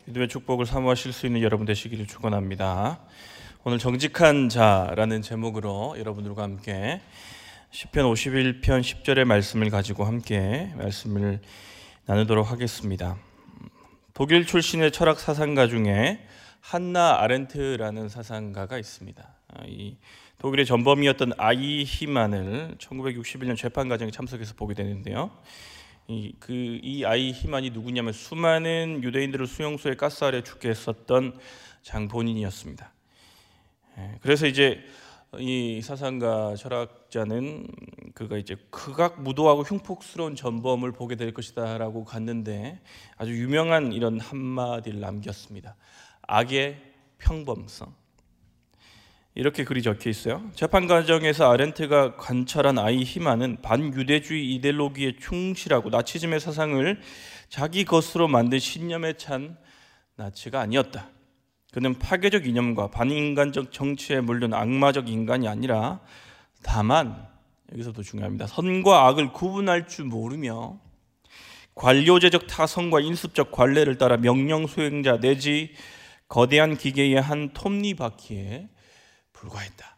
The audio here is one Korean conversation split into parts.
믿음의 축복을 사모하실 수 있는 여러분 되시기를 축원합니다. 오늘 정직한 자라는 제목으로 여러분들과 함께 시편 51편 10절의 말씀을 가지고 함께 말씀을 나누도록 하겠습니다. 독일 출신의 철학 사상가 중에 한나 아렌트라는 사상가가 있습니다. 이 독일의 전범이었던 아이히만을 1961년 재판 과정에 참석해서 보게 되는데요. 이 아이히만이 누구냐면 수많은 유대인들을 수용소에 가스 아래 죽게 했었던 장본인이었습니다. 그래서 이제 이 사상가 철학자는 그가 이제 극악무도하고 흉폭스러운 전범을 보게 될 것이다라고 갔는데 아주 유명한 이런 한마디를 남겼습니다. 악의 평범성. 이렇게 글이 적혀 있어요. 재판 과정에서 아렌트가 관찰한 아이히만은 반유대주의 이데올로기에 충실하고 나치즘의 사상을 자기 것으로 만든 신념에 찬 나치가 아니었다. 그는 파괴적 이념과 반인간적 정치에 물든 악마적 인간이 아니라 다만, 여기서도 중요합니다, 선과 악을 구분할 줄 모르며 관료제적 타성과 인습적 관례를 따라 명령 수행자 내지 거대한 기계의 한 톱니바퀴에 불과했다.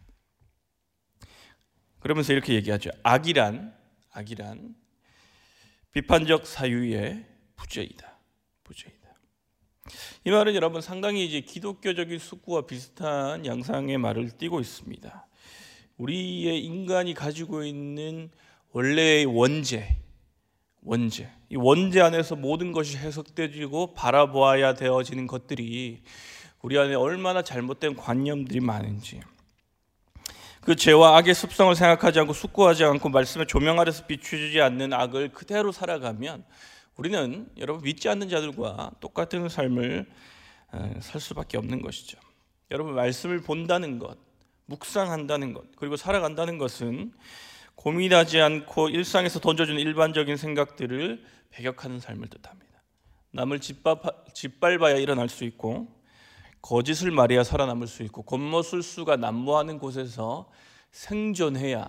그러면서 이렇게 얘기하죠. 악이란 비판적 사유의 부재이다. 이 말은 여러분 상당히 이제 기독교적인 숙구와 비슷한 양상의 말을 띠고 있습니다. 우리의 인간이 가지고 있는 원래의 원죄, 이 원죄 안에서 모든 것이 해석되고 바라보아야 되어지는 것들이 우리 안에 얼마나 잘못된 관념들이 많은지, 그 죄와 악의 습성을 생각하지 않고 숙고하지 않고 말씀의 조명 아래서 비추지 않는 악을 그대로 살아가면 우리는 여러분 믿지 않는 자들과 똑같은 삶을 살 수밖에 없는 것이죠. 여러분 말씀을 본다는 것, 묵상한다는 것, 그리고 살아간다는 것은 고민하지 않고 일상에서 던져주는 일반적인 생각들을 배격하는 삶을 뜻합니다. 남을 짓밟아야 일어날 수 있고 거짓을 말해야 살아남을 수 있고 겉모술수가 난무하는 곳에서 생존해야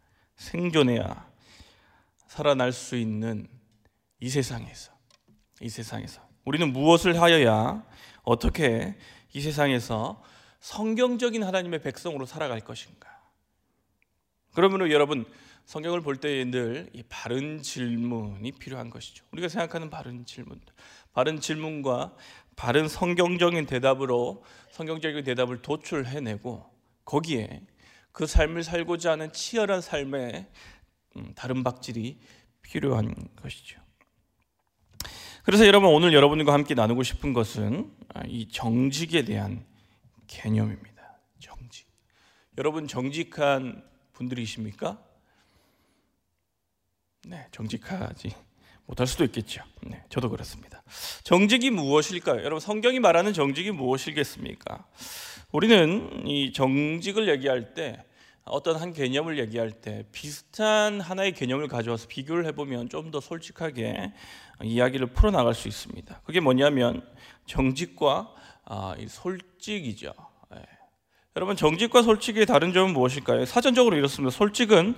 살아날 수 있는 이 세상에서 우리는 무엇을 하여야 어떻게 이 세상에서 성경적인 하나님의 백성으로 살아갈 것인가? 그러므로 여러분 성경을 볼 때에 늘 이 바른 질문이 필요한 것이죠. 우리가 생각하는 바른 질문과 바른 성경적인 대답을 도출해내고 거기에 그 삶을 살고자 하는 치열한 삶의 다른 박질이 필요한 것이죠. 그래서 여러분 오늘 여러분과 함께 나누고 싶은 것은 이 정직에 대한 개념입니다. 정직. 여러분 정직한 분들이십니까? 네, 정직하지 못할 수도 있겠죠. 네, 저도 그렇습니다. 정직이 무엇일까요? 여러분 성경이 말하는 정직이 무엇이겠습니까? 우리는 이 정직을 얘기할 때 어떤 한 개념을 얘기할 때 비슷한 하나의 개념을 가져와서 비교를 해보면 좀 더 솔직하게 이야기를 풀어나갈 수 있습니다. 그게 뭐냐면 정직과 이 솔직이죠. 여러분 정직과 솔직의 다른 점은 무엇일까요? 사전적으로 이렇습니다. 솔직은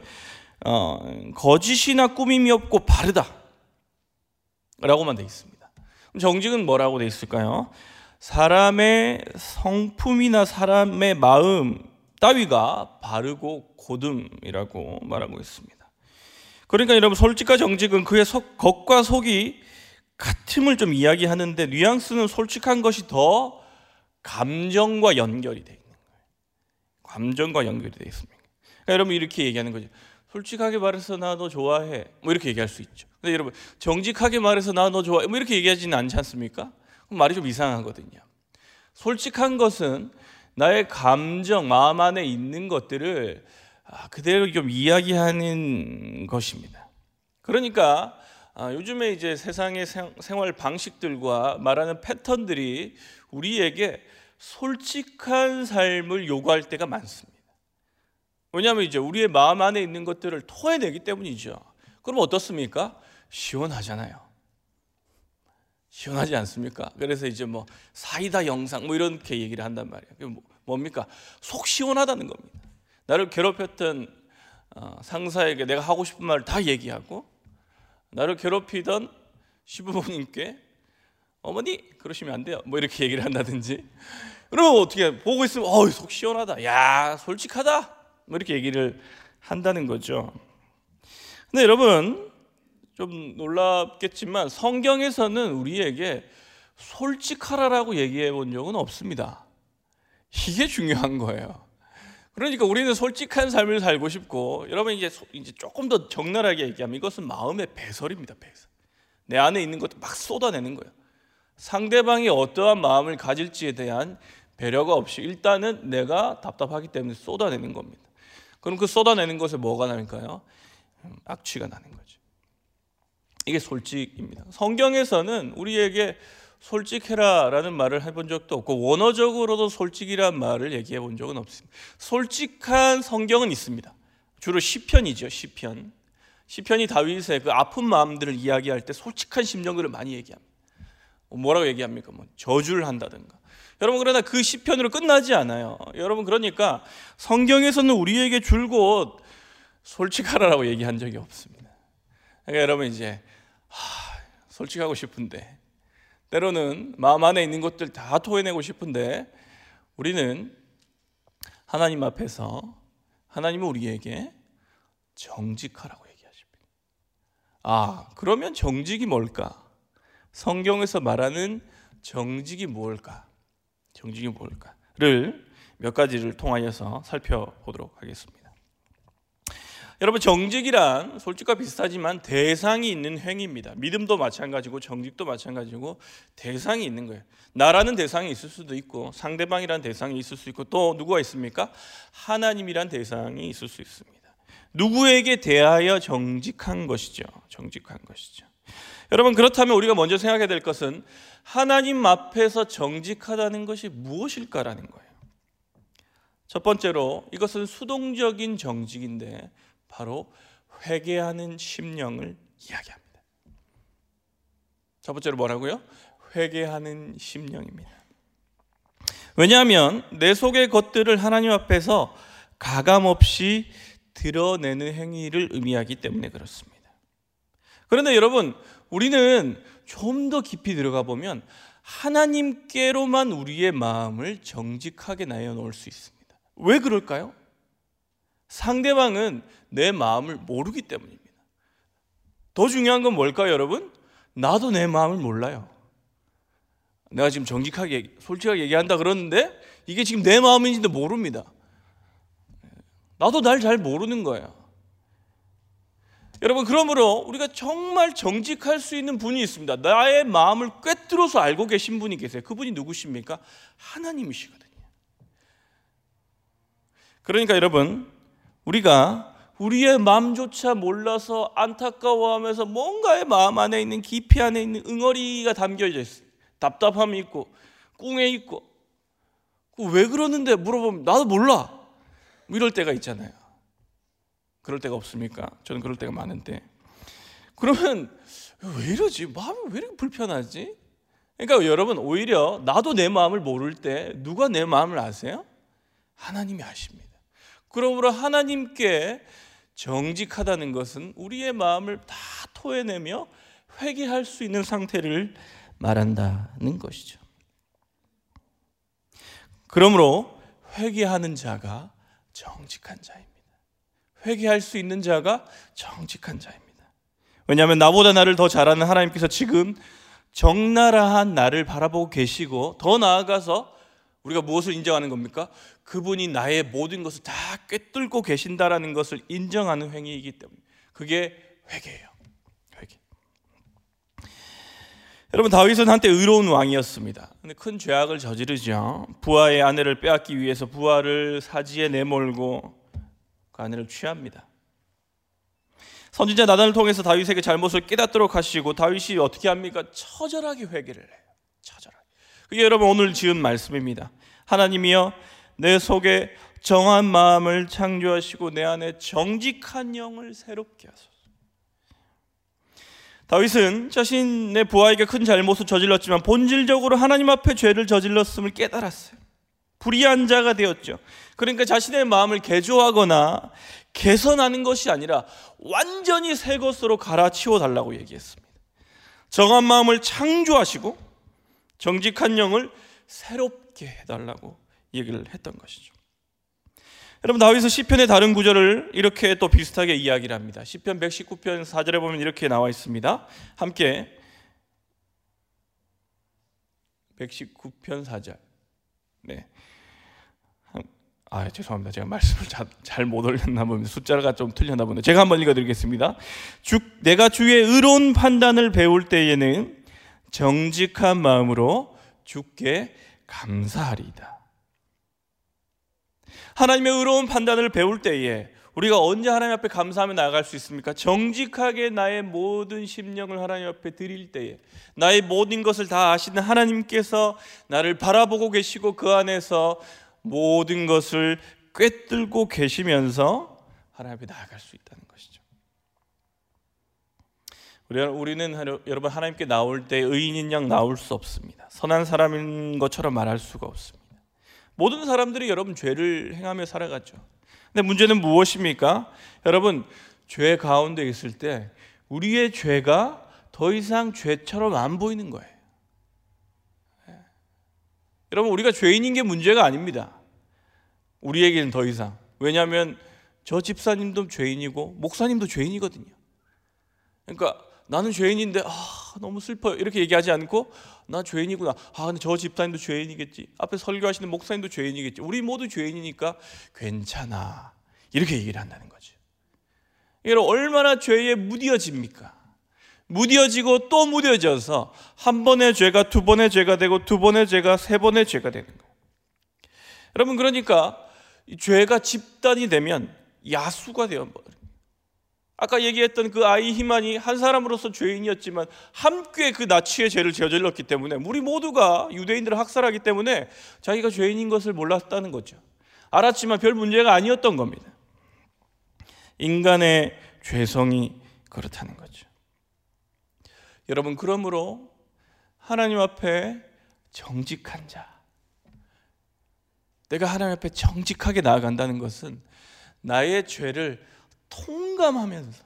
거짓이나 꾸밈이 없고 바르다 라고만 돼 있습니다. 정직은 뭐라고 돼 있을까요? 사람의 성품이나 사람의 마음 따위가 바르고 고듬이라고 말하고 있습니다. 그러니까 여러분 솔직과 정직은 그의 겉과 속이 같음을 좀 이야기하는데 뉘앙스는 솔직한 것이 더 감정과 연결이 돼 있는 거예요. 감정과 연결이 돼 있습니다. 그러니까 여러분 이렇게 얘기하는 거죠. 솔직하게 말해서 나 너 좋아해. 뭐 이렇게 얘기할 수 있죠. 근데 여러분 정직하게 말해서 나 너 좋아해. 뭐 이렇게 얘기하지는 않지 않습니까? 그럼 말이 좀 이상하거든요. 솔직한 것은 나의 감정, 마음 안에 있는 것들을 그대로 좀 이야기하는 것입니다. 그러니까 요즘에 이제 세상의 생활 방식들과 말하는 패턴들이 우리에게 솔직한 삶을 요구할 때가 많습니다. 왜냐하면 이제 우리의 마음 안에 있는 것들을 토해내기 때문이죠. 그럼 어떻습니까? 시원하잖아요. 시원하지 않습니까? 그래서 이제 뭐 사이다 영상 뭐 이렇게 얘기를 한단 말이에요. 뭡니까? 속 시원하다는 겁니다. 나를 괴롭혔던 상사에게 내가 하고 싶은 말을 다 얘기하고 나를 괴롭히던 시부모님께 어머니 그러시면 안 돼요. 뭐 이렇게 얘기를 한다든지. 그러면 어떻게 보고 있으면 속 시원하다. 야, 솔직하다. 뭐 이렇게 얘기를 한다는 거죠. 근데 여러분 좀 놀랍겠지만 성경에서는 우리에게 솔직하라라고 얘기해 본 적은 없습니다. 이게 중요한 거예요. 그러니까 우리는 솔직한 삶을 살고 싶고, 여러분 이제 조금 더 적나라하게 얘기하면 이것은 마음의 배설입니다. 배설. 내 안에 있는 것도 막 쏟아내는 거예요. 상대방이 어떠한 마음을 가질지에 대한 배려가 없이 일단은 내가 답답하기 때문에 쏟아내는 겁니다. 그럼 그 쏟아내는 것에 뭐가 나니까요? 악취가 나는 거죠. 이게 솔직입니다. 성경에서는 우리에게 솔직해라라는 말을 해본 적도 없고 원어적으로도 솔직이란 말을 얘기해 본 적은 없습니다. 솔직한 성경은 있습니다. 주로 시편이죠. 시편이 다윗의 그 아픈 마음들을 이야기할 때 솔직한 심정들을 많이 얘기합니다. 뭐라고 얘기합니까? 저주를 한다든가. 여러분, 그러나 그 시편으로 끝나지 않아요. 여러분, 그러니까 성경에서는 우리에게 줄곧 솔직하라고 얘기한 적이 없습니다. 그러니까 여러분 이제 솔직하고 싶은데, 때로는 마음 안에 있는 것들 다 토해내고 싶은데, 우리는 하나님 앞에서 하나님은 우리에게 정직하라고 얘기하십니다. 그러면 정직이 뭘까? 성경에서 말하는 정직이 뭘까? 정직이 뭘까를 몇 가지를 통하여서 살펴보도록 하겠습니다. 여러분, 정직이란 솔직과 비슷하지만 대상이 있는 행위입니다. 믿음도 마찬가지고 정직도 마찬가지고 대상이 있는 거예요. 나라는 대상이 있을 수도 있고 상대방이란 대상이 있을 수 있고 또 누구가 있습니까? 하나님이란 대상이 있을 수 있습니다. 누구에게 대하여 정직한 것이죠. 정직한 것이죠. 여러분, 그렇다면 우리가 먼저 생각해야 될 것은 하나님 앞에서 정직하다는 것이 무엇일까라는 거예요. 첫 번째로 이것은 수동적인 정직인데 바로 회개하는 심령을 이야기합니다. 첫 번째로 뭐라고요? 회개하는 심령입니다. 왜냐하면 내 속의 것들을 하나님 앞에서 가감없이 드러내는 행위를 의미하기 때문에 그렇습니다. 그런데 여러분, 우리는 좀 더 깊이 들어가 보면 하나님께로만 우리의 마음을 정직하게 내어놓을 수 있습니다. 왜 그럴까요? 상대방은 내 마음을 모르기 때문입니다. 더 중요한 건 뭘까요, 여러분? 나도 내 마음을 몰라요. 내가 지금 정직하게, 솔직하게 얘기한다 그러는데 이게 지금 내 마음인지도 모릅니다. 나도 날 잘 모르는 거예요. 여러분, 그러므로 우리가 정말 정직할 수 있는 분이 있습니다. 나의 마음을 꿰뚫어서 알고 계신 분이 계세요. 그분이 누구십니까? 하나님이시거든요. 그러니까 여러분, 우리가 우리의 마음조차 몰라서 안타까워하면서 뭔가의 마음 안에 있는 깊이 안에 있는 응어리가 담겨져 있어요. 답답함이 있고 꿍에 있고, 왜 그러는데 물어보면 나도 몰라, 이럴 때가 있잖아요. 그럴 때가 없습니까? 저는 그럴 때가 많은데, 그러면 왜 이러지? 마음이 왜 이렇게 불편하지? 그러니까 여러분, 오히려 나도 내 마음을 모를 때 누가 내 마음을 아세요? 하나님이 아십니다. 그러므로 하나님께 정직하다는 것은 우리의 마음을 다 토해내며 회개할 수 있는 상태를 말한다는 것이죠. 그러므로 회개하는 자가 정직한 자입니다. 회개할 수 있는 자가 정직한 자입니다. 왜냐하면 나보다 나를 더 잘 아는 하나님께서 지금 적나라한 나를 바라보고 계시고, 더 나아가서 우리가 무엇을 인정하는 겁니까? 그분이 나의 모든 것을 다 꿰뚫고 계신다라는 것을 인정하는 행위이기 때문에 그게 회개예요. 회개. 여러분, 다윗은 한때 의로운 왕이었습니다. 근데 큰 죄악을 저지르죠. 부하의 아내를 빼앗기 위해서 부하를 사지에 내몰고 그 아내를 취합니다. 선지자 나단을 통해서 다윗에게 잘못을 깨닫도록 하시고, 다윗이 어떻게 합니까? 처절하게 회개를 해요. 처절하게. 그게 여러분 오늘 지은 말씀입니다. 하나님이여, 내 속에 정한 마음을 창조하시고 내 안에 정직한 영을 새롭게 하소서. 다윗은 자신의 부하에게 큰 잘못을 저질렀지만 본질적으로 하나님 앞에 죄를 저질렀음을 깨달았어요. 불의한 자가 되었죠. 그러니까 자신의 마음을 개조하거나 개선하는 것이 아니라 완전히 새 것으로 갈아치워 달라고 얘기했습니다. 정한 마음을 창조하시고 정직한 영을 새롭게 해달라고 얘기를 했던 것이죠. 여러분, 다윗은 시편의 다른 구절을 이렇게 또 비슷하게 이야기를 합니다. 시편 119편 4절에 보면 이렇게 나와 있습니다. 함께 119편 4절. 네. 죄송합니다. 제가 말씀을 잘 못 올렸나 보면 숫자가 좀 틀렸나 보네. 제가 한번 읽어드리겠습니다. 내가 주의 의로운 판단을 배울 때에는 정직한 마음으로 주께 감사하리이다. 하나님의 의로운 판단을 배울 때에 우리가 언제 하나님 앞에 감사하며 나아갈 수 있습니까? 정직하게 나의 모든 심령을 하나님 앞에 드릴 때에, 나의 모든 것을 다 아시는 하나님께서 나를 바라보고 계시고 그 안에서 모든 것을 꿰뚫고 계시면서 하나님 앞에 나아갈 수 있다는 것이죠. 우리는 여러분, 하나님께 나올 때 의인인 양 나올 수 없습니다. 선한 사람인 것처럼 말할 수가 없습니다. 모든 사람들이 여러분 죄를 행하며 살아갔죠. 근데 문제는 무엇입니까? 여러분, 죄 가운데 있을 때 우리의 죄가 더 이상 죄처럼 안 보이는 거예요. 여러분, 우리가 죄인인 게 문제가 아닙니다. 우리에게는 더 이상. 왜냐하면 저 집사님도 죄인이고 목사님도 죄인이거든요. 그러니까 나는 죄인인데 너무 슬퍼요 이렇게 얘기하지 않고, 나 죄인이구나, 근데 저 집사님도 죄인이겠지, 앞에 설교하시는 목사님도 죄인이겠지, 우리 모두 죄인이니까 괜찮아, 이렇게 얘기를 한다는 거죠. 여러분, 얼마나 죄에 무뎌집니까? 무뎌지고 또 무뎌져서 한 번의 죄가 두 번의 죄가 되고 두 번의 죄가 세 번의 죄가 되는 거예요. 여러분, 그러니까 이 죄가 집단이 되면 야수가 되어버려요. 아까 얘기했던 그 아이 히만이 한 사람으로서 죄인이었지만 함께 그 나치의 죄를 저질렀기 때문에, 우리 모두가 유대인들을 학살하기 때문에 자기가 죄인인 것을 몰랐다는 거죠. 알았지만 별 문제가 아니었던 겁니다. 인간의 죄성이 그렇다는 거죠. 여러분, 그러므로 하나님 앞에 정직한 자, 내가 하나님 앞에 정직하게 나아간다는 것은 나의 죄를 통감하면서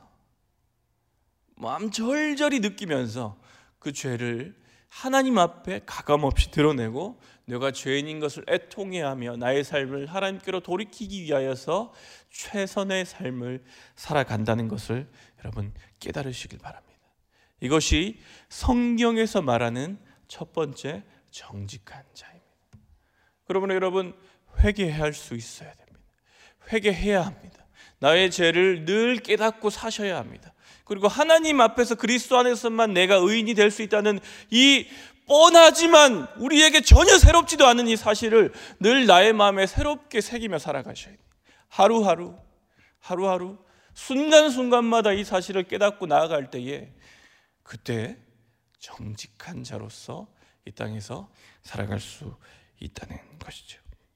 마음 절절히 느끼면서 그 죄를 하나님 앞에 가감없이 드러내고 내가 죄인인 것을 애통해하며 나의 삶을 하나님께로 돌이키기 위하여서 최선의 삶을 살아간다는 것을 여러분 깨달으시길 바랍니다. 이것이 성경에서 말하는 첫 번째 정직한 자입니다. 그러므로 여러분, 회개해야 할 수 있어야 됩니다. 회개해야 합니다. 나의 죄를 늘 깨닫고 사셔야 합니다. 그리고 하나님 앞에서 그리스도 안에서만 내가 의인이 될 수 있다는 이 뻔하지만 우리에게 전혀 새롭지도 않은 이 사실을 늘 나의 마음에 새롭게 새기며 살아가셔야 됩니다. 하루하루 순간순간마다 이 사실을 깨닫고 나아갈 때에 그때 정직한 자로서 이 땅에서 살아갈 수 있다는 것이죠.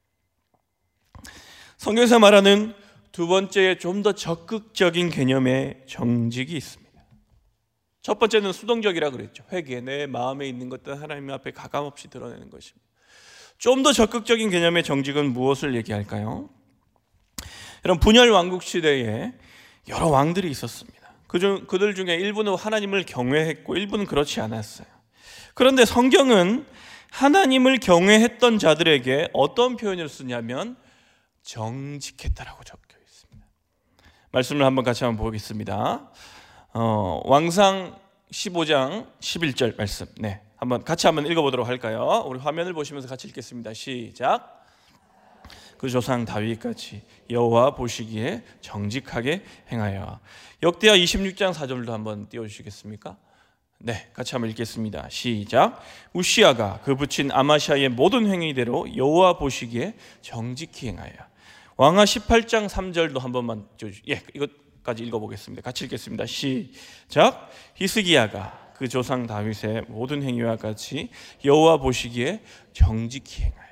성경에서 말하는 두 번째, 좀 더 적극적인 개념의 정직이 있습니다. 첫 번째는 수동적이라 그랬죠. 회개, 내 마음에 있는 것들 하나님 앞에 가감없이 드러내는 것입니다. 좀 더 적극적인 개념의 정직은 무엇을 얘기할까요? 여러분, 분열 왕국 시대에 여러 왕들이 있었습니다. 그들 중에 일부는 하나님을 경외했고 일부는 그렇지 않았어요. 그런데 성경은 하나님을 경외했던 자들에게 어떤 표현을 쓰냐면 정직했다라고 적혀 있습니다. 말씀을 같이 한번 보겠습니다. 왕상 15장 11절 말씀. 네, 같이 한번 읽어보도록 할까요? 우리 화면을 보시면서 같이 읽겠습니다. 시작. 그 조상 다윗같이 여호와 보시기에 정직하게 행하여. 역대하 26장 4절도 한번 띄워주시겠습니까? 네, 같이 한번 읽겠습니다. 시작. 우시아가 그 부친 아마시아의 모든 행위대로 여호와 보시기에 정직히 행하여. 왕하 18장 3절도 한 번만 띄워주시죠. 이것까지 읽어보겠습니다. 같이 읽겠습니다. 시작. 히스기야가 그 조상 다윗의 모든 행위와 같이 여호와 보시기에 정직히 행하여.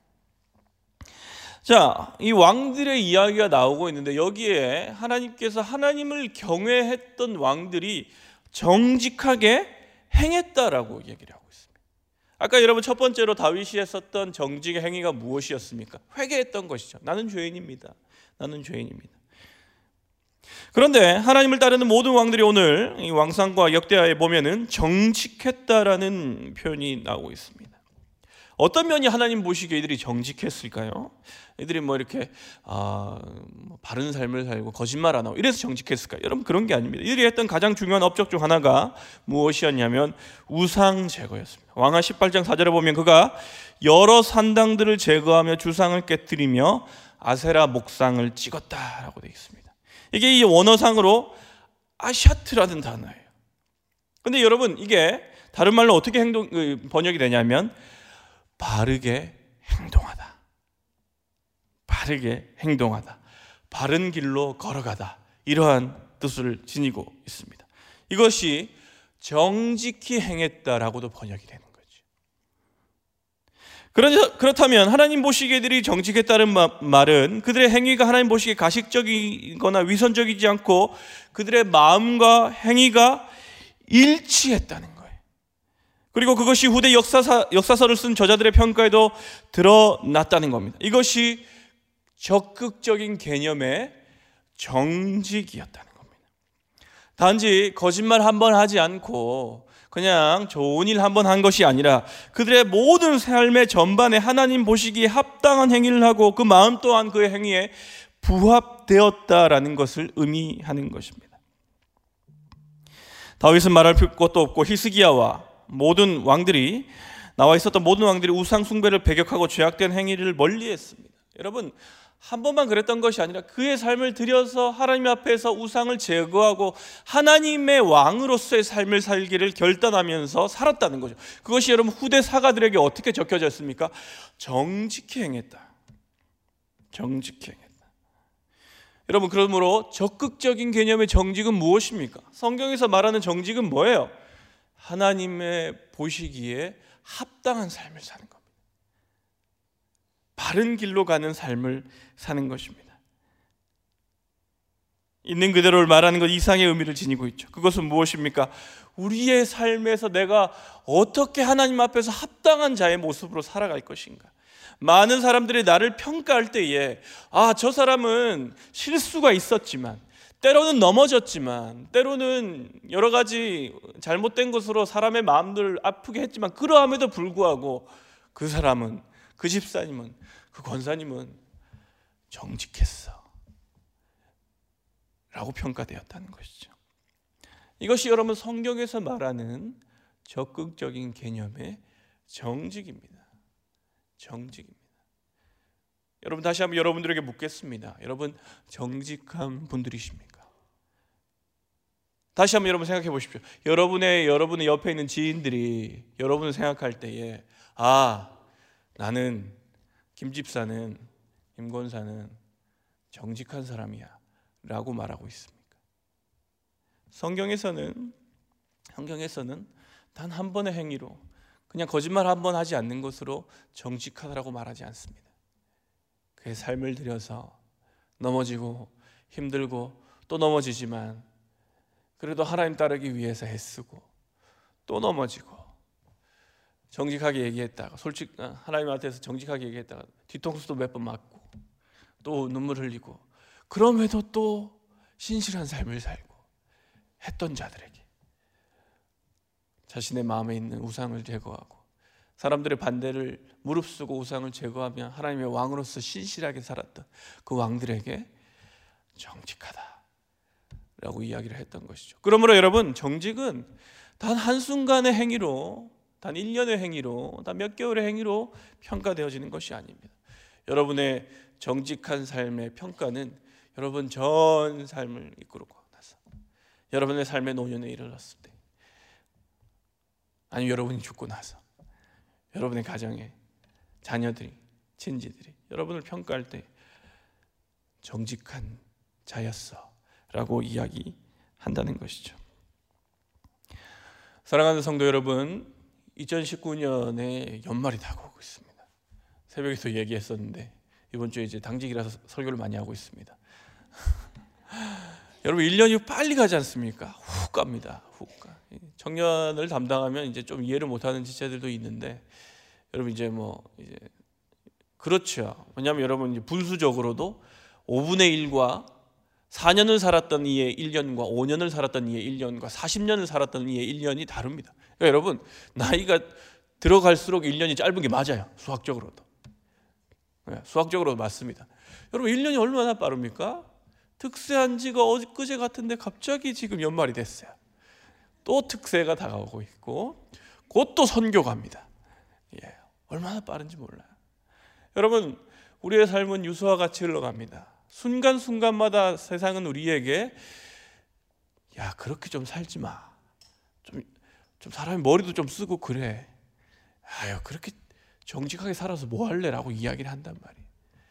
자, 이 왕들의 이야기가 나오고 있는데 여기에 하나님께서 하나님을 경외했던 왕들이 정직하게 행했다라고 얘기를 하고 있습니다. 아까 여러분 첫 번째로 다윗이 했었던 정직의 행위가 무엇이었습니까? 회개했던 것이죠. 나는 죄인입니다. 그런데 하나님을 따르는 모든 왕들이 오늘 이 왕상과 역대하에 보면은 정직했다라는 표현이 나오고 있습니다. 어떤 면이 하나님 보시기에 이들이 정직했을까요? 이들이 뭐 이렇게 바른 삶을 살고 거짓말 안 하고 이래서 정직했을까요? 여러분, 그런 게 아닙니다. 이들이 했던 가장 중요한 업적 중 하나가 무엇이었냐면 우상 제거였습니다. 왕하 18장 4절에 보면 그가 여러 산당들을 제거하며 주상을 깨뜨리며 아세라 목상을 찍었다라고 되어 있습니다. 이게 이 원어상으로 아샤트라는 단어예요. 근데 여러분, 이게 다른 말로 어떻게 번역이 되냐면 바르게 행동하다, 바르게 행동하다, 바른 길로 걸어가다, 이러한 뜻을 지니고 있습니다. 이것이 정직히 행했다라고도 번역이 되는 거죠. 그렇다면 하나님 보시기에 이들이 정직했다는 말은 그들의 행위가 하나님 보시기에 가식적이거나 위선적이지 않고 그들의 마음과 행위가 일치했다는 거예요. 그리고 그것이 후대 역사서를 쓴 저자들의 평가에도 드러났다는 겁니다. 이것이 적극적인 개념의 정직이었다는 겁니다. 단지 거짓말 한 번 하지 않고 그냥 좋은 일 한 번 한 것이 아니라 그들의 모든 삶의 전반에 하나님 보시기에 합당한 행위를 하고 그 마음 또한 그의 행위에 부합되었다라는 것을 의미하는 것입니다. 다윗은 말할 것도 없고 히스기야와 모든 왕들이 나와 있었던 모든 왕들이 우상 숭배를 배격하고 죄악된 행위를 멀리했습니다. 여러분, 한 번만 그랬던 것이 아니라 그의 삶을 들여서 하나님 앞에서 우상을 제거하고 하나님의 왕으로서의 삶을 살기를 결단하면서 살았다는 거죠. 그것이 여러분 후대 사가들에게 어떻게 적혀져 있습니까? 정직히 행했다. 정직히 행했다. 여러분, 그러므로 적극적인 개념의 정직은 무엇입니까? 성경에서 말하는 정직은 뭐예요? 하나님의 보시기에 합당한 삶을 사는 겁니다. 바른 길로 가는 삶을 사는 것입니다. 있는 그대로를 말하는 것 이상의 의미를 지니고 있죠. 그것은 무엇입니까? 우리의 삶에서 내가 어떻게 하나님 앞에서 합당한 자의 모습으로 살아갈 것인가. 많은 사람들이 나를 평가할 때에 저 사람은 실수가 있었지만, 때로는 넘어졌지만, 때로는 여러 가지 잘못된 것으로 사람의 마음들을 아프게 했지만, 그러함에도 불구하고 그 사람은, 그 집사님은, 그 권사님은 정직했어 라고 평가되었다는 것이죠. 이것이 여러분 성경에서 말하는 적극적인 개념의 정직입니다. 정직입니다. 여러분, 다시 한번 여러분들에게 묻겠습니다. 여러분 정직한 분들이십니까? 다시 한번 여러분 생각해 보십시오. 여러분의 옆에 있는 지인들이 여러분을 생각할 때에 나는 김 집사는, 김 권사는 정직한 사람이야 라고 말하고 있습니까? 성경에서는 단 한 번의 행위로, 그냥 거짓말 한 번 하지 않는 것으로 정직하다라고 말하지 않습니다. 그의 삶을 들여서 넘어지고 힘들고 또 넘어지지만 그래도 하나님 따르기 위해서 애쓰고 또 넘어지고 정직하게 얘기했다가 하나님 앞에서 정직하게 얘기했다가 뒤통수도 몇 번 맞고 또 눈물 흘리고 그럼에도 또 신실한 삶을 살고 했던 자들에게 자신의 마음에 있는 우상을 제거하고 사람들의 반대를 무릅쓰고 우상을 제거하며 하나님의 왕으로서 신실하게 살았던 그 왕들에게 정직하다라고 이야기를 했던 것이죠. 그러므로 여러분, 정직은 단 한순간의 행위로, 단 1년의 행위로, 단 몇 개월의 행위로 평가되어지는 것이 아닙니다. 여러분의 정직한 삶의 평가는 여러분 전 삶을 이끌고 나서 여러분의 삶의 노년에 이르렀을 때, 아니면 여러분이 죽고 나서 여러분의 가정에 자녀들이, 친지들이 여러분을 평가할 때 정직한 자였어 라고 이야기한다는 것이죠. 사랑하는 성도 여러분, 2019년에 연말이 다가오고 있습니다. 새벽에서 얘기했었는데 이번 주에 이제 당직이라서 설교를 많이 하고 있습니다. 여러분, 1년이 빨리 가지 않습니까? 훅 갑니다. 훅 가. 청년을 담당하면 이제 좀 이해를 못하는 지체들도 있는데, 여러분 이제 그렇죠. 왜냐하면 여러분 이제 분수적으로도 5분의 1과 4년을 살았던 이의 1년과 5년을 살았던 이의 1년과 40년을 살았던 이의 1년이 다릅니다. 그러니까 여러분, 나이가 들어갈수록 1년이 짧은 게 맞아요. 수학적으로도. 수학적으로도 맞습니다. 여러분 1년이 얼마나 빠릅니까? 특세한 지가 엊그제 같은데 갑자기 지금 연말이 됐어요. 또 특세가 다가오고 있고 곧 또 선교 갑니다. 얼마나 빠른지 몰라요. 여러분 우리의 삶은 유수와 같이 흘러갑니다. 순간순간마다 세상은 우리에게 야 그렇게 좀 살지 마. 좀 사람이 머리도 좀 쓰고 그래. 아유 그렇게 정직하게 살아서 뭐 할래? 라고 이야기를 한단 말이에요.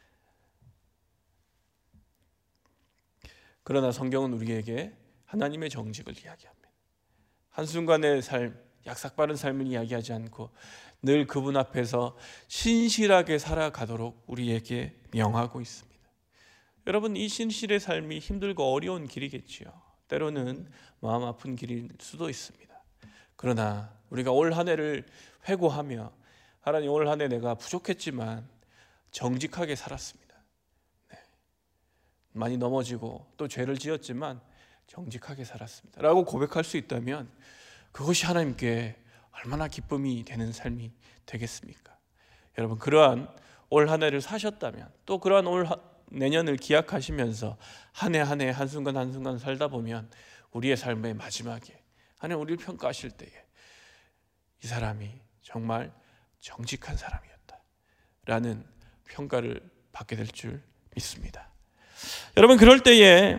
그러나 성경은 우리에게 하나님의 정직을 이야기합니다. 한순간의 삶, 약삭빠른 삶을 이야기하지 않고 늘 그분 앞에서 신실하게 살아가도록 우리에게 명하고 있습니다. 여러분 이 신실의 삶이 힘들고 어려운 길이겠지요. 때로는 마음 아픈 길일 수도 있습니다. 그러나 우리가 올 한 해를 회고하며 하나님 올 한 해 내가 부족했지만 정직하게 살았습니다. 많이 넘어지고 또 죄를 지었지만 정직하게 살았습니다 라고 고백할 수 있다면 그것이 하나님께 얼마나 기쁨이 되는 삶이 되겠습니까? 여러분 그러한 올 한 해를 사셨다면 또 그러한 내년을 기약하시면서 한 해 한 해 한순간 한순간 살다 보면 우리의 삶의 마지막에 하나님 우리를 평가하실 때에 이 사람이 정말 정직한 사람이었다 라는 평가를 받게 될 줄 믿습니다. 여러분 그럴 때에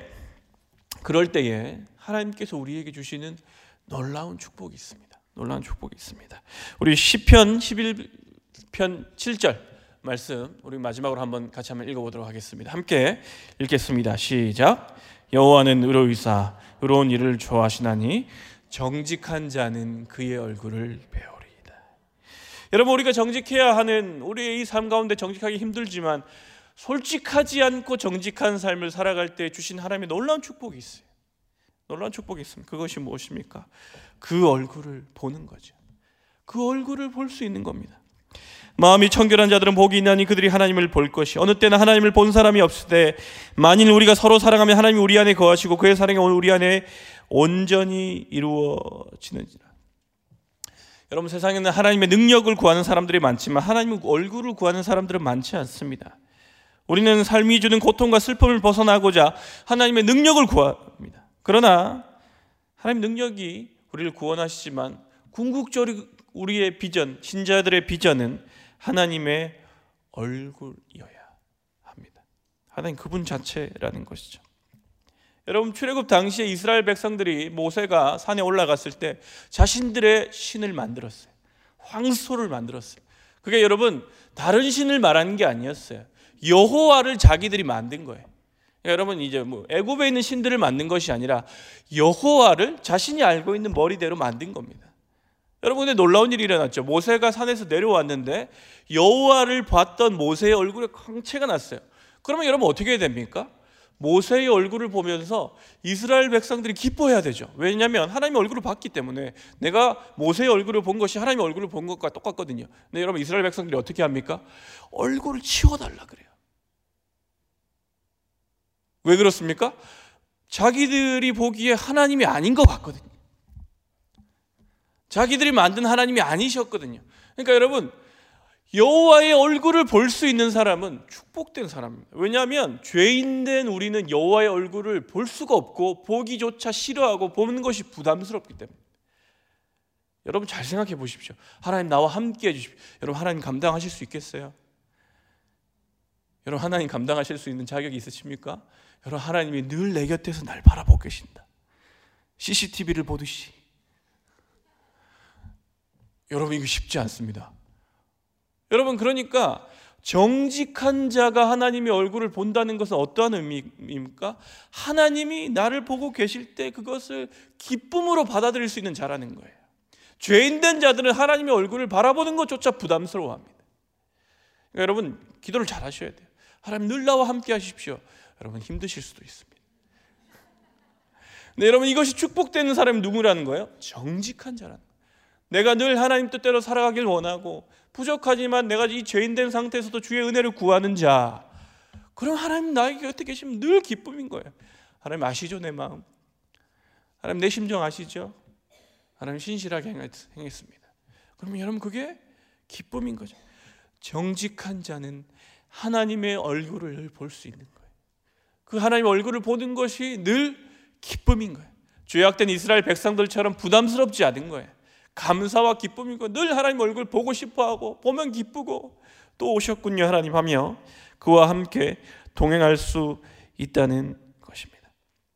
하나님께서 우리에게 주시는 놀라운 축복이 있습니다. 놀라운 축복이 있습니다. 우리 시편 11편 7절 말씀 우리 마지막으로 같이 한번 읽어보도록 하겠습니다. 함께 읽겠습니다. 시작. 여호와는 의로우사 의로운 일을 좋아하시나니 정직한 자는 그의 얼굴을 배우리이다. 여러분 우리가 정직해야 하는 우리의 이 삶 가운데 정직하기 힘들지만 솔직하지 않고 정직한 삶을 살아갈 때 주신 하나님의 놀라운 축복이 있어요. 놀라운 축복이 있습니다. 그것이 무엇입니까? 그 얼굴을 보는 거죠. 그 얼굴을 볼 수 있는 겁니다. 마음이 청결한 자들은 복이 있나니 그들이 하나님을 볼 것이 어느 때나 하나님을 본 사람이 없을 때 만일 우리가 서로 사랑하면 하나님이 우리 안에 거하시고 그의 사랑이 우리 안에 온전히 이루어지는지라. 여러분 세상에는 하나님의 능력을 구하는 사람들이 많지만 하나님의 얼굴을 구하는 사람들은 많지 않습니다. 우리는 삶이 주는 고통과 슬픔을 벗어나고자 하나님의 능력을 구합니다. 그러나 하나님의 능력이 우리를 구원하시지만 궁극적으로 우리의 비전, 신자들의 비전은 하나님의 얼굴이어야 합니다. 하나님 그분 자체라는 것이죠. 여러분 출애굽 당시에 이스라엘 백성들이 모세가 산에 올라갔을 때 자신들의 신을 만들었어요. 황소를 만들었어요. 그게 여러분 다른 신을 말하는 게 아니었어요. 여호와를 자기들이 만든 거예요. 그러니까 여러분 이제 애굽에 있는 신들을 만든 것이 아니라 여호와를 자신이 알고 있는 머리대로 만든 겁니다. 여러분 근데 놀라운 일이 일어났죠. 모세가 산에서 내려왔는데 여호와를 봤던 모세의 얼굴에 광채가 났어요. 그러면 여러분 어떻게 해야 됩니까? 모세의 얼굴을 보면서 이스라엘 백성들이 기뻐해야 되죠. 왜냐하면 하나님의 얼굴을 봤기 때문에 내가 모세의 얼굴을 본 것이 하나님의 얼굴을 본 것과 똑같거든요. 근데 여러분 이스라엘 백성들이 어떻게 합니까? 얼굴을 치워달라 그래요. 왜 그렇습니까? 자기들이 보기에 하나님이 아닌 것 같거든요. 자기들이 만든 하나님이 아니셨거든요. 그러니까 여러분 여호와의 얼굴을 볼 수 있는 사람은 축복된 사람입니다. 왜냐하면 죄인된 우리는 여호와의 얼굴을 볼 수가 없고 보기조차 싫어하고 보는 것이 부담스럽기 때문에. 여러분 잘 생각해 보십시오. 하나님 나와 함께 해주십시오. 여러분 하나님 감당하실 수 있겠어요? 여러분 하나님 감당하실 수 있는 자격이 있으십니까? 여러분 하나님이 늘 내 곁에서 날 바라보고 계신다. CCTV를 보듯이. 여러분 이거 쉽지 않습니다. 여러분 그러니까 정직한 자가 하나님의 얼굴을 본다는 것은 어떠한 의미입니까? 하나님이 나를 보고 계실 때 그것을 기쁨으로 받아들일 수 있는 자라는 거예요. 죄인된 자들은 하나님의 얼굴을 바라보는 것조차 부담스러워합니다. 그러니까 여러분 기도를 잘 하셔야 돼요. 하나님 늘 나와 함께 하십시오. 여러분 힘드실 수도 있습니다. 근데 여러분 이것이 축복되는 사람이 누구라는 거예요? 정직한 자라는 거예요. 내가 늘 하나님 뜻대로 살아가길 원하고 부족하지만 내가 이 죄인된 상태에서도 주의 은혜를 구하는 자, 그럼 하나님 나에게 곁에 계시면 늘 기쁨인 거예요. 하나님 아시죠 내 마음? 하나님 내 심정 아시죠? 하나님 신실하게 행했습니다. 그러면 여러분 그게 기쁨인 거죠. 정직한 자는 하나님의 얼굴을 볼 수 있는 거예요. 그 하나님의 얼굴을 보는 것이 늘 기쁨인 거예요. 죄악된 이스라엘 백성들처럼 부담스럽지 않은 거예요. 감사와 기쁨이고 늘 하나님 얼굴 보고 싶어하고 보면 기쁘고 또 오셨군요 하나님 하며 그와 함께 동행할 수 있다는 것입니다.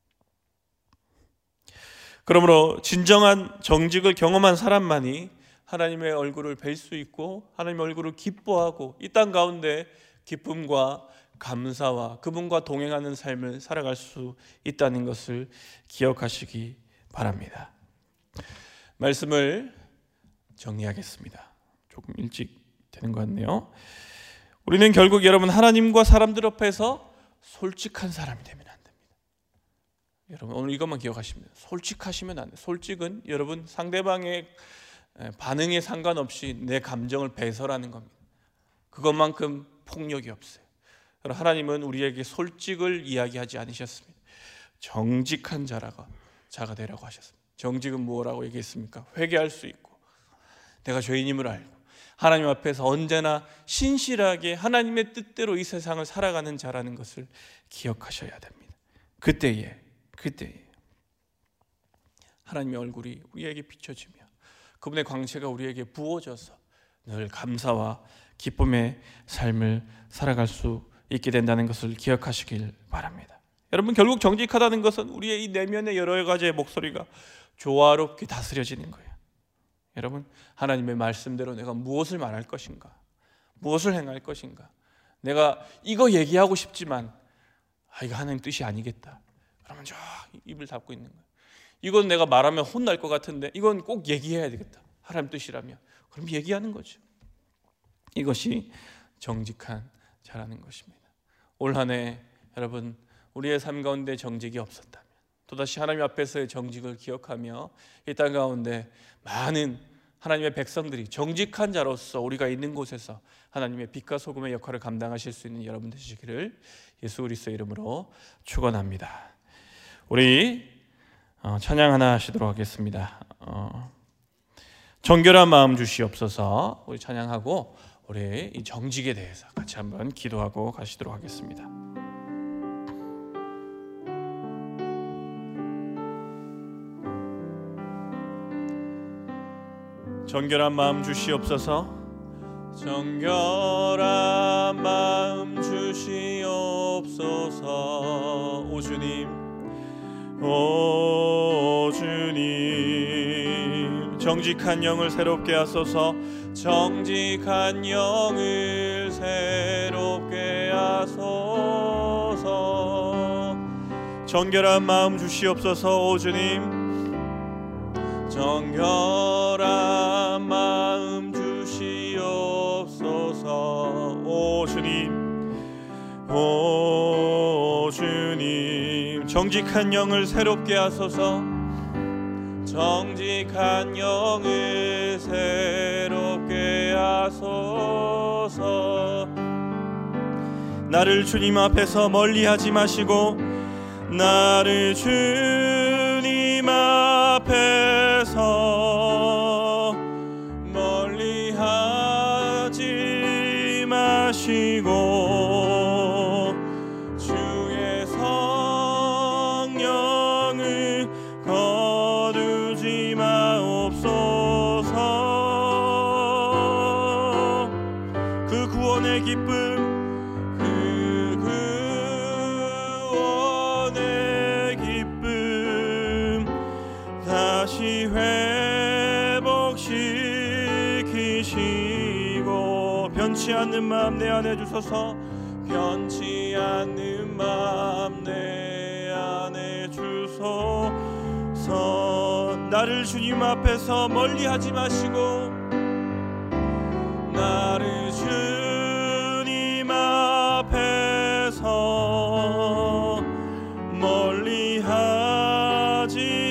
그러므로 진정한 정직을 경험한 사람만이 하나님의 얼굴을 뵐 수 있고 하나님의 얼굴을 기뻐하고 이 땅 가운데 기쁨과 감사와 그분과 동행하는 삶을 살아갈 수 있다는 것을 기억하시기 바랍니다. 말씀을 정리하겠습니다. 조금 일찍 되는 것 같네요. 우리는 결국 여러분 하나님과 사람들 앞에서 솔직한 사람이 되면 안 됩니다. 여러분 오늘 이것만 기억하시면 돼요. 솔직하시면 안 돼요. 솔직은 여러분 상대방의 반응에 상관없이 내 감정을 배설하는 겁니다. 그것만큼 폭력이 없어요. 하나님은 우리에게 솔직을 이야기하지 않으셨습니다. 정직한 자가 되라고 하셨습니다. 정직은 뭐라고 얘기했습니까? 회개할 수 있고 내가 죄인임을 알고 하나님 앞에서 언제나 신실하게 하나님의 뜻대로 이 세상을 살아가는 자라는 것을 기억하셔야 됩니다. 그때에 하나님의 얼굴이 우리에게 비춰지며 그분의 광채가 우리에게 부어져서 늘 감사와 기쁨의 삶을 살아갈 수 있게 된다는 것을 기억하시길 바랍니다. 여러분 결국 정직하다는 것은 우리의 이 내면의 여러 가지의 목소리가 조화롭게 다스려지는 거예요. 여러분 하나님의 말씀대로 내가 무엇을 말할 것인가, 무엇을 행할 것인가, 내가 이거 얘기하고 싶지만 이거 하나님 뜻이 아니겠다 그러면 저 입을 닫고 있는 거예요. 이건 내가 말하면 혼날 것 같은데 이건 꼭 얘기해야 되겠다 하나님 뜻이라면 그럼 얘기하는 거죠. 이것이 정직한 자라는 것입니다. 올 한 해 여러분 우리의 삶 가운데 정직이 없었다면 또다시 하나님 앞에서의 정직을 기억하며 이 땅 가운데 많은 하나님의 백성들이 정직한 자로서 우리가 있는 곳에서 하나님의 빛과 소금의 역할을 감당하실 수 있는 여러분 되시기를 예수 그리스도의 이름으로 축원합니다. 우리 찬양 하나 하시도록 하겠습니다. 정결한 마음 주시옵소서. 우리 찬양하고 우리 이 정직에 대해서 같이 한번 기도하고 가시도록 하겠습니다. 정결한 마음 주시옵소서. 정결한 마음 주시옵소서. 오 주님, 오 주님, 정직한 영을 새롭게 하소서. 정직한 영을 새롭게 하소서. 정결한 마음 주시옵소서. 오 주님, 정결한 마음 주시옵소서. 오 주님, 오 주님, 정직한 영을 새롭게 하소서. 정직한 영을 새롭게 하소서. 나를 주님 앞에서 멀리하지 마시고 나를 주님 앞에서 멀리하지 마시고 주의 성령을 거두지 마옵소서. 그 구원의 기쁨, 그 구원의 기쁨 다시 회복시키시고 변치 않는 마음 내 안에 주소서. 변치 않는 마음 내 안에 주소서. 나를 주님 앞에서 멀리하지 마시고 나를 주님 앞에서 멀리하지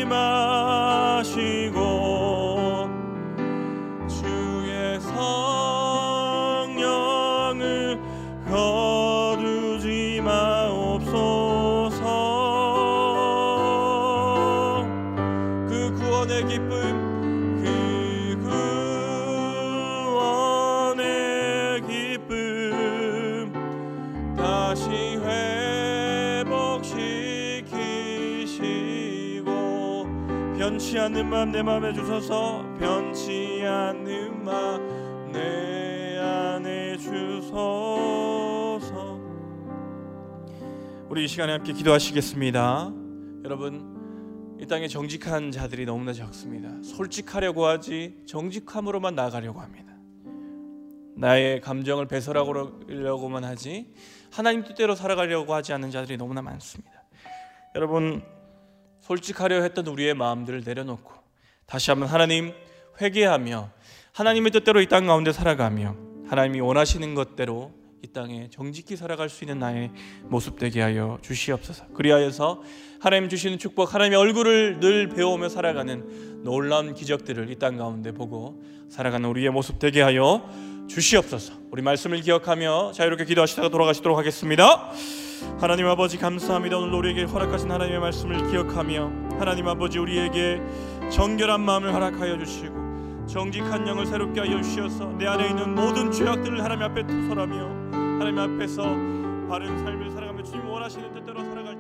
마시고 주의 성령을 거두지 마옵소서. 그 구원의 기쁨, 그 변치 않는 마음 내 마음에 주소서. 변치 않는 마음 내 안에 주소서. 우리 이 시간에 함께 기도하시겠습니다. 여러분, 이 땅에 정직한 자들이 너무나 적습니다. 솔직하려고 하지 정직함으로만 나아가려고 합니다. 나의 감정을 배설하려고만 하지 하나님 뜻대로 살아가려고 하지 않는 자들이 너무나 많습니다. 여러분, 솔직하려 했던 우리의 마음들을 내려놓고 다시 한번 하나님 회개하며 하나님의 뜻대로 이 땅 가운데 살아가며 하나님이 원하시는 것대로 이 땅에 정직히 살아갈 수 있는 나의 모습 되게 하여 주시옵소서. 그리하여서 하나님 주시는 축복, 하나님의 얼굴을 늘 배우며 살아가는 놀라운 기적들을 이 땅 가운데 보고 살아가는 우리의 모습 되게 하여 주시옵소서. 우리 말씀을 기억하며 자유롭게 기도하시다가 돌아가시도록 하겠습니다. 하나님 아버지 감사합니다. 오늘 우리에게 허락하신 하나님의 말씀을 기억하며 하나님 아버지 우리에게 정결한 마음을 허락하여 주시고 정직한 영을 새롭게 하여 주시어서 내 안에 있는 모든 죄악들을 하나님 앞에 토설하며 하나님 앞에서 바른 삶을 살아가며 주님 원하시는 뜻대로 살아갈